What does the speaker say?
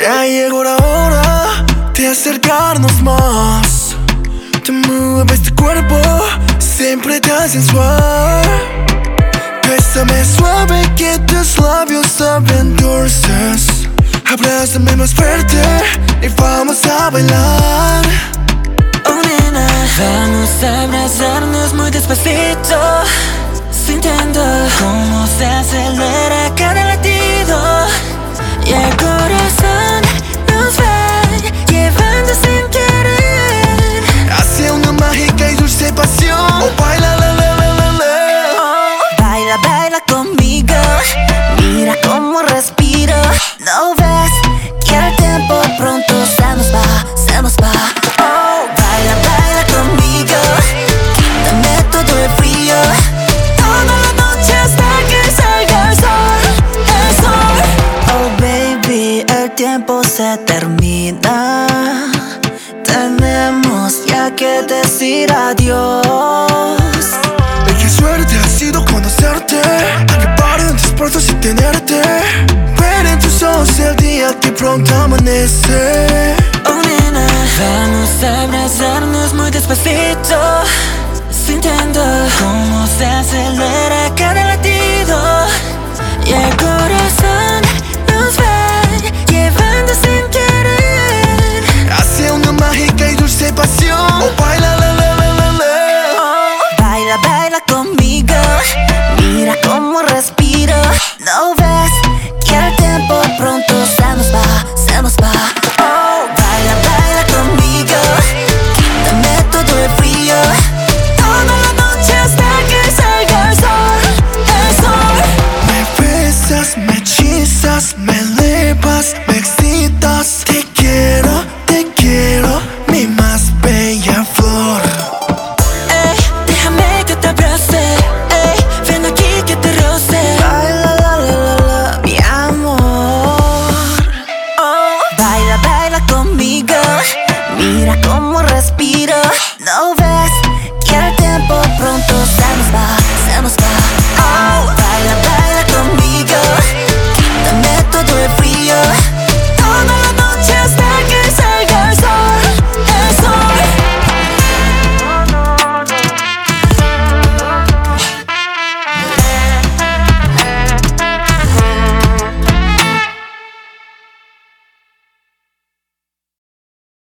Ya llegó la hora de acercarnos más. Te mueves tu cuerpo, siempre tan sensual. Bésame suave que tus labios saben dulces. Abrázame más fuerte y vamos a bailar. Oh nena, vamos a abrazarnos muy despacito, sintiendo cómo se acelera cada latido. Y el corazón nos va llevando sin querer hacia una mágica y dulce pasión. Oh, baila, la, la, la, la, la. Oh, baila, baila conmigo. Mira cómo respiro. ¿No ves que el tiempo pronto se nos va, se nos va? Oh, baila, baila conmigo. Quítame todo el frío. Toda la noche hasta que salga el sol, el sol. Oh baby, el tiempo se termina. Tenemos ya que decir adiós. Qué suerte ha sido conocerte. Que paren tus puertas y tenerte. Ver en tus ojos el día que pronto amanece. Oh nena, vamos a abrazarnos muy despacito, sintiendo cómo se acelera cada latido. Y el corazón nos va llevando sin querer hacia una mágica y dulce pasión. Oh, baila, la, la, la, la, la. Oh, baila, baila conmigo. Mira cómo respiro. ¿No ves que el tiempo pronto se nos va, se nos va? Oh, baila, baila conmigo. Quítame todo el frío. Toda la noche hasta que salga el sol, el sol. Me besas, me hechizas, me elevas, me excitas. Te quiero, mi más bella flor. Déjame que te abrace. Ven aquí que te roce. Baila, la, la, la, la, mi amor. Oh, baila, baila conmigo. Mira cómo respiro. ¿No ves que el tiempo pronto se nos va, se nos va? Oh,